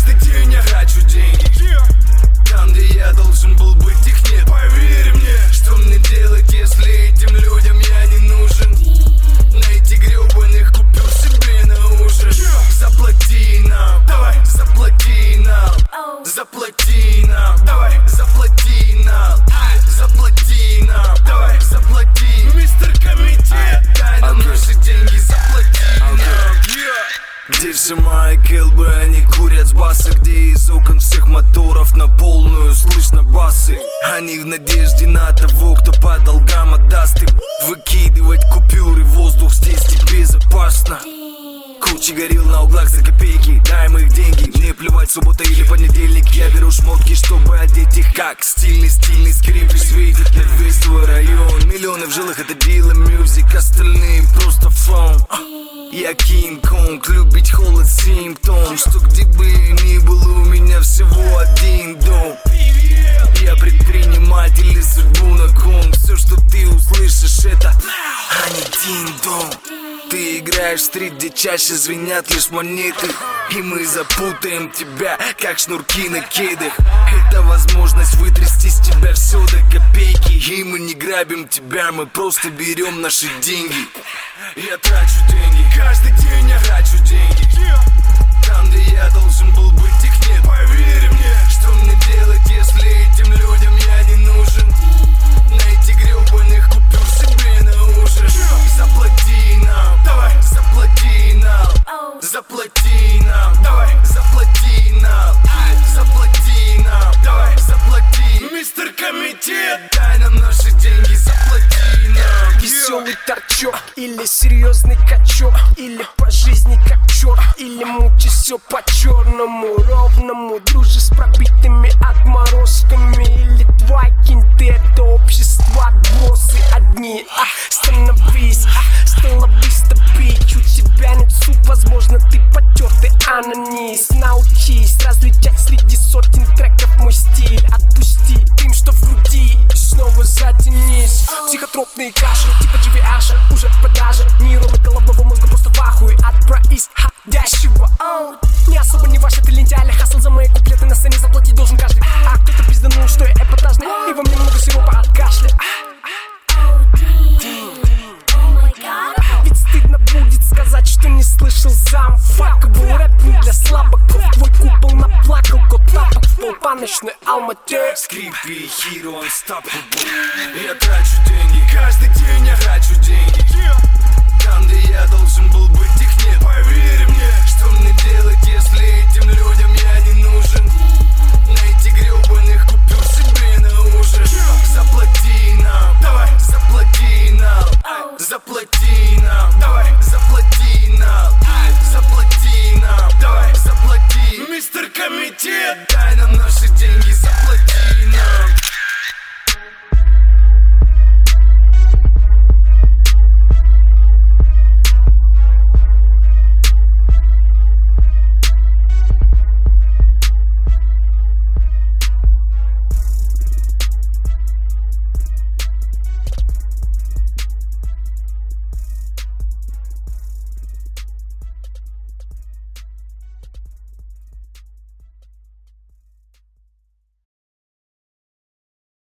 Каждый день я хочу деньги. Там, где я должен был быть, их нет. Поверь мне, что мне делать, если этим людям я не нужен? Найти гребаных купюр себе на ужин. Заплати нам, давай, заплати нам. Заплати нам, давай, заплати нам. Заплати нам, давай, заплати. Мистер Комитет, дай нам наши деньги, заплати нам. Где все мои келбы, они курят с баса, где из окон всех моторов на полную слышно басы. Они в надежде на того, кто по долгам отдаст им. Выкидывать купюры в воздух здесь безопасно. Куча горил на углах за копейки, дай им их деньги. Мне плевать, суббота или понедельник. Я беру шмотки, чтобы одеть их как стильный скрипиш светит на весь твой район. Миллионы в жилах, это Дила Мьюзик, остальные просто фон. Я Кинг-Конг, любить холод симптом. Что где бы ни было, у меня всего один дом. Я предприниматель и судьбу на ком. Все, что ты услышишь, это а не динь-дон. Ты играешь в стрит, где чаще звенят лишь монеты. И мы запутаем тебя, как шнурки на кедах. Это возможность вытрясти с тебя все до копейки. И мы не грабим тебя, мы просто берем наши деньги. Я трачу деньги, каждый день я трачу деньги. Там, где я должен был быть, их нет. Поверь мне, что мне делать, если этим людям я не нужен? Найти гребаных купюр себе на ужин. Заплати нам, давай, заплати нам. Заплати нам, давай, заплати нам. Заплати нам, давай, заплати. Мистер Комитет, дай нам наши деньги, заплати нам. Веселый торчок, или серьезный качок, или по жизни как черт, или мучись все по-черному, ровному. Дружишь с пробитыми отморозками, или твои кинты, это общество, отбросы одни. Становись, стало быстро пить. У тебя нет суп, возможно, ты потертый анонист. Научись различать среди сотен треков мой стиль. Отпусти дым, что в груди, и снова затянись. Психотропные каши, типа GVH, уже в продаже. Нейроны головного мозга просто в ахуе от происходящего. Не особо не важно, ты лентяй или хасл за мои куплеты. На сцене заплатить должен каждый. А кто-то пизданул, что я эпатажный, и во мне много сиропа от кашля. Ведь стыдно будет сказать, что не слышал замфак. Был рэп не для слабаков. Твой купол наплакал, кот тапок в пол по ночной Алмате. Скрипи, hero unstoppable. Я трачу деньги, каждый день я трачу деньги. Там, где я должен был быть, их нет. Поверь мне, что мне делать, если этим людям я не нужен? Найти гребаных купюр себе на ужин. Заплати нам, давай, заплати нам. Заплати нам, давай, заплати нам. Заплати нам, давай, заплати. Мистер Комитет.